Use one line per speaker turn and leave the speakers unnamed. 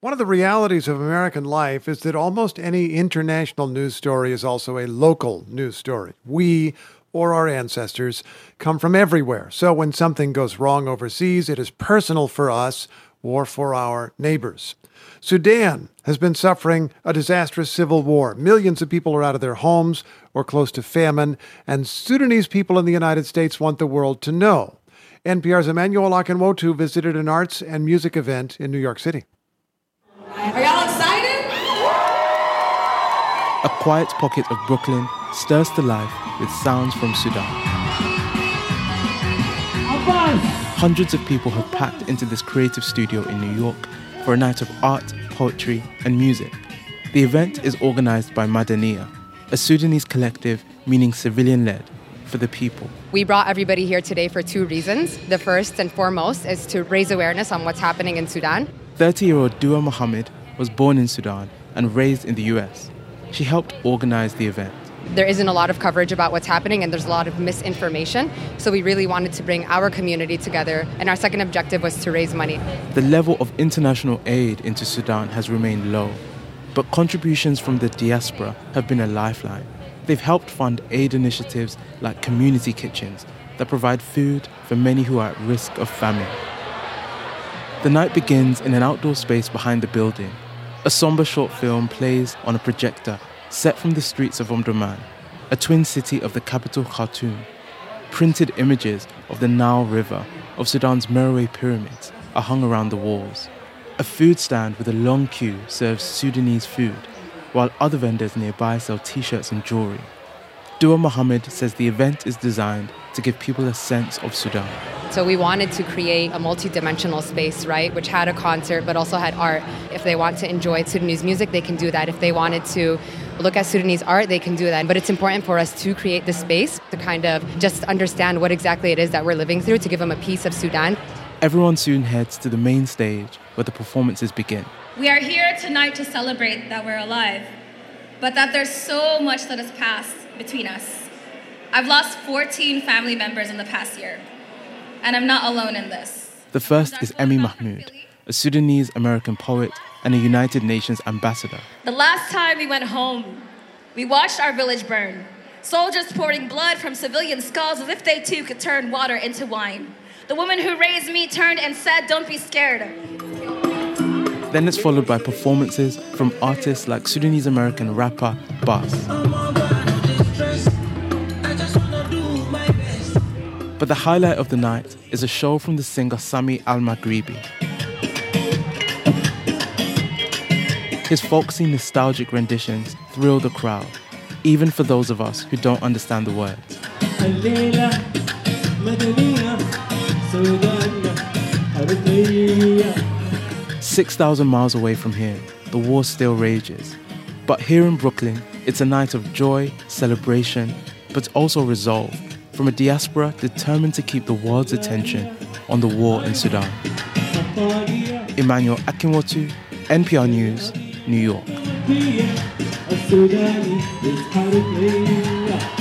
One of the realities of American life is that almost any international news story is also a local news story. We, or our ancestors, come from everywhere. So when something goes wrong overseas, it is personal for us or for our neighbors. Sudan has been suffering a disastrous civil war. Millions of people are out of their homes or close to famine, and Sudanese people in the United States want the world to know. NPR's Emmanuel Akinwotu visited an arts and music event in New York City.
Are y'all excited?
A quiet pocket of Brooklyn stirs to life with sounds from Sudan. Hundreds of people have packed into this creative studio in New York for a night of art, poetry, and music. The event is organized by Madaniya, a Sudanese collective meaning civilian-led, for the people.
We brought everybody here today for two reasons. The first and foremost is to raise awareness on what's happening in Sudan.
30-year-old Dua Mohammed was born in Sudan and raised in the US. She helped organize the event.
There isn't a lot of coverage about what's happening, and there's a lot of misinformation. So we really wanted to bring our community together, and our second objective was to raise money.
The level of international aid into Sudan has remained low, but contributions from the diaspora have been a lifeline. They've helped fund aid initiatives like community kitchens that provide food for many who are at risk of famine. The night begins in an outdoor space behind the building. A somber short film plays on a projector set from the streets of Omdurman, a twin city of the capital Khartoum. Printed images of the Nile River, of Sudan's Merowe pyramids, are hung around the walls. A food stand with a long queue serves Sudanese food, while other vendors nearby sell t-shirts and jewelry. Dua Mohammed says the event is designed to give people a sense of Sudan.
So we wanted to create a multi-dimensional space, right, which had a concert but also had art. If they want to enjoy Sudanese music, they can do that. If they wanted to look at Sudanese art, they can do that. But it's important for us to create the space to kind of just understand what exactly it is that we're living through, to give them a piece of Sudan.
Everyone soon heads to the main stage where the performances begin.
We are here tonight to celebrate that we're alive, but that there's so much that has passed between us. I've lost 14 family members in the past year, and I'm not alone in this.
The first is Emi Mahmoud, a Sudanese-American poet and a United Nations ambassador.
The last time we went home, we watched our village burn. Soldiers pouring blood from civilian skulls as if they too could turn water into wine. The woman who raised me turned and said, "Don't be scared."
Then it's followed by performances from artists like Sudanese-American rapper Bass. But the highlight of the night is a show from the singer Sami Al-Maghribi. His folksy, nostalgic renditions thrill the crowd, even for those of us who don't understand the words. 6,000 miles away from here, the war still rages. But here in Brooklyn, it's a night of joy, celebration, but also resolve, from a diaspora determined to keep the world's attention on the war in Sudan. Emmanuel Akinwotu, NPR News, New York.